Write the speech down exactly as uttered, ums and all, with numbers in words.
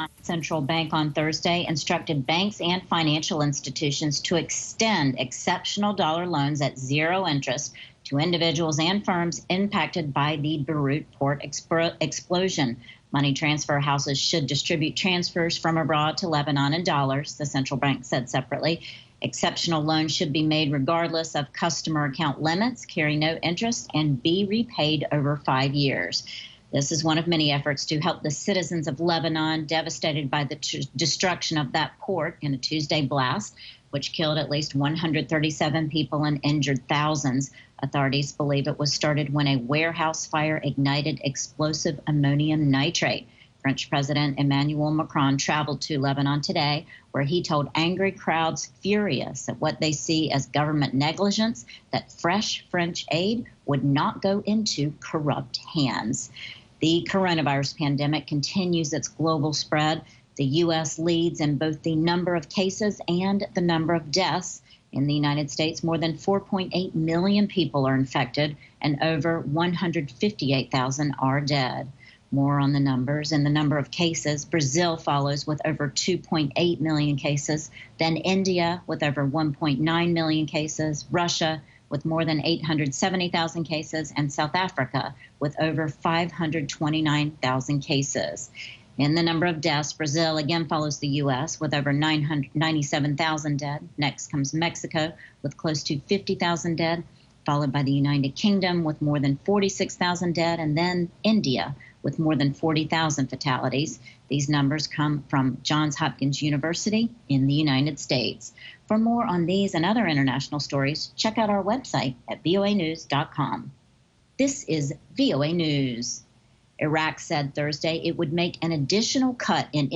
Central Bank on Thursday instructed banks and financial institutions to extend exceptional dollar loans at zero interest to individuals and firms impacted by the Beirut port expro- explosion. Money transfer houses should distribute transfers from abroad to Lebanon in dollars, the central bank said separately. Exceptional loans should be made regardless of customer account limits, carry no interest, and be repaid over five years. This is one of many efforts to help the citizens of Lebanon devastated by the t- destruction of that port in a Tuesday blast, which killed at least one hundred thirty-seven people and injured thousands. Authorities believe it was started when a warehouse fire ignited explosive ammonium nitrate. French President Emmanuel Macron traveled to Lebanon today, where he told angry crowds furious at what they see as government negligence that fresh French aid would not go into corrupt hands. The coronavirus pandemic continues its global spread. The U S leads in both the number of cases and the number of deaths. In the United States, more than four point eight million people are infected and over one hundred fifty-eight thousand are dead. More on the numbers. In the number of cases, Brazil follows with over two point eight million cases, then India with over one point nine million cases, Russia with more than eight hundred seventy thousand cases, and South Africa with over five hundred twenty-nine thousand cases. In the number of deaths, Brazil again follows the U S with over nine hundred ninety-seven thousand dead. Next comes Mexico with close to fifty thousand dead, followed by the United Kingdom with more than forty-six thousand dead, and then India with more than forty thousand fatalities. These numbers come from Johns Hopkins University in the United States. For more on these and other international stories, check out our website at V O A news dot com. This is V O A News. Iraq said Thursday it would make an additional cut in